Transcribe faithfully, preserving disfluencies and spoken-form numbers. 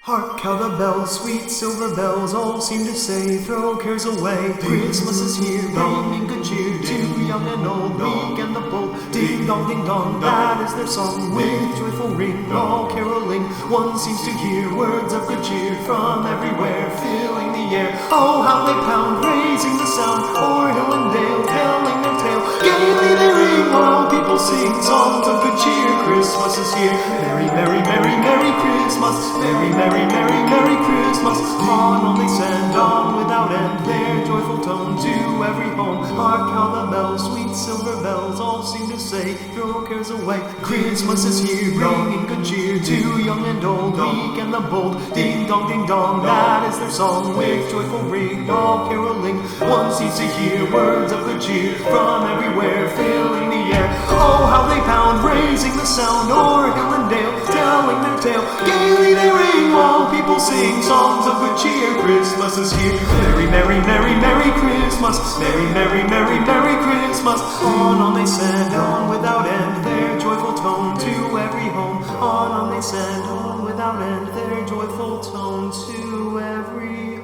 Hark how the bells, sweet silver bells, all seem to say, throw cares away. Christmas is here, bringing good cheer to young and old, meek and the bold. Ding dong, ding dong, that is their song, with joyful ring, all caroling. One seems to hear words of good cheer from everywhere, filling the air. Oh, how they pound, raising the sound, o'er hill and dale, telling their tale. Gaily they ring, while people sing songs of good cheer. Christmas is here, merry, merry, merry, merry Christmas, merry, merry, merry, merry Christmas. On all they send on without end their joyful tone to every home. Hark how the bells, sweet silver bells, all seem to say, throw cares away. Christmas is here, bringing good cheer to young and old, meek and the bold. Ding dong, ding dong, that is their song, with joyful ring, all caroling. One seems to hear words of good cheer from everywhere, filling the air. Oh, how they pound, raising the sound, o'er hill and dale, telling their tale. Gaily they ring, while people sing songs of good cheer. Christmas is here, merry, merry, merry, merry Christmas, merry, merry, merry, merry Christmas. On, on they send, on without end their joyful tone to every home. On, on they send, on without end their joyful tone to every